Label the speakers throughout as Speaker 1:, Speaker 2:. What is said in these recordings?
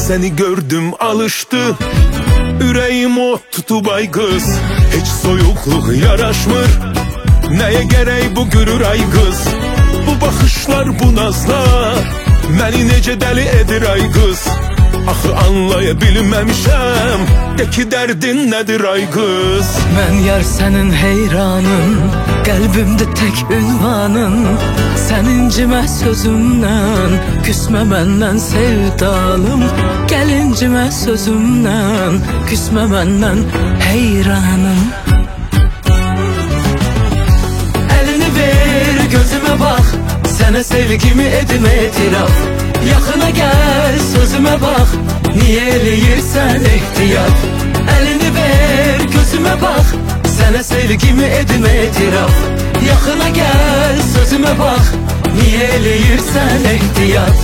Speaker 1: Seni gördüm alıştı Ürəyim o tutub ay qız. Heç soyuqluq yaraşmır. Nəyə gərək bu gürür ay qız? Bu baxışlar, bu nazlar məni necə dəli edir ay qız? Axı anlaya bilməmişəm, de ki dərdin nədir ay qız?
Speaker 2: Mən yar sənin heyranın, qəlbimdə tək ünvanın. Sən incimə sözümdən, küsmə məndən sevdalım. Gəl incimə sözümdən, küsmə məndən heyranım. Əlini ver, gözümə bax, sənə sevgimi edim etiraf. Yaxına gəl, sözümə bax, niyə eləyirsən ehtiyat? Əlini ver, gözümə bax, sənə sevgimi edim etiraf. Yaxına gəl, sözümə bax, niyə eləyirsən ehtiyat?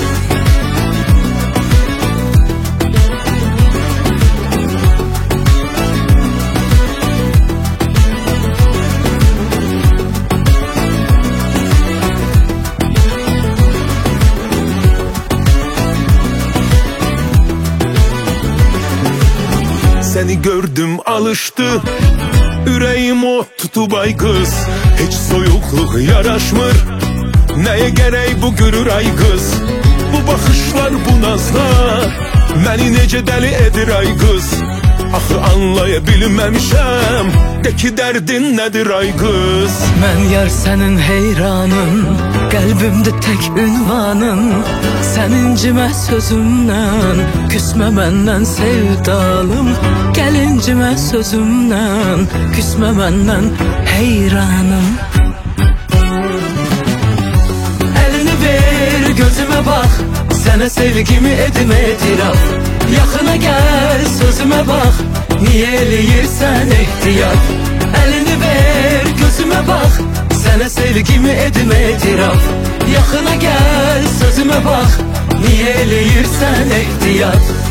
Speaker 1: Seni gördüm alıştı Ürəyim o tutub ay qız. Heç soyuqluq yaraşmır. Nəyə gərək bu gürür ay qız? Bu baxışlar, bu nazlar məni necə dəli edir ay qız? Axı anlaya bilməmişəm, de ki dərdin nədir ay qız?
Speaker 2: Mən yar sənin heyranın, qəlbimdə tək ünvanın. Sən incimə sözümdən, küsmə məndən sevdalım. Gəl incimə sözümdən, küsmə məndən heyranım. Əlini ver, gözümə bax, sənə sevgimi edim etiraf. Yaxına gəl, sözümə bax, niyə eləyirsən ehtiyat? Əlini ver, gözümə bax, sənə sevgimi edim etiraf. Yaxına gəl, sözümə bax, niyə eləyirsən ehtiyat?